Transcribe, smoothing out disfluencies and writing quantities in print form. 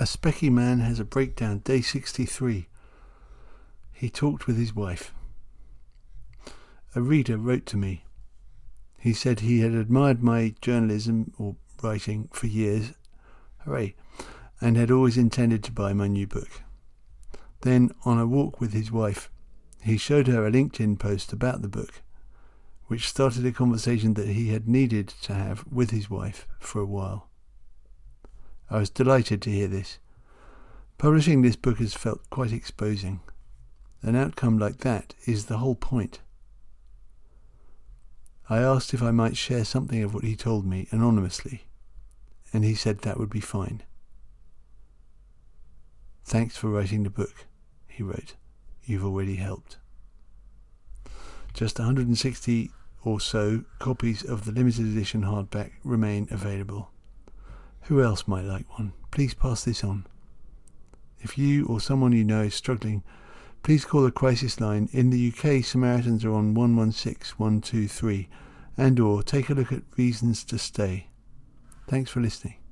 Specky man has a breakdown, day 63. He talked with his wife. A reader wrote to me. He said he had admired my journalism or writing for years, hooray, and had always intended to buy my new book. Then, on a walk with his wife, he showed her a LinkedIn post about the book, which started a conversation that he had needed to have with his wife for a while. I was delighted to hear this. Publishing this book has felt quite exposing. An outcome like that is the whole point. I asked if I might share something of what he told me anonymously, and he said that would be fine. Thanks for writing the book, he wrote. You've already helped. Just 160 or so copies of the limited edition hardback remain available. Who else might like one? Please pass this on. If you or someone you know is struggling, please call the crisis line. In the UK, Samaritans are on 116 123, and or take a look at Reasons to Stay. Thanks for listening.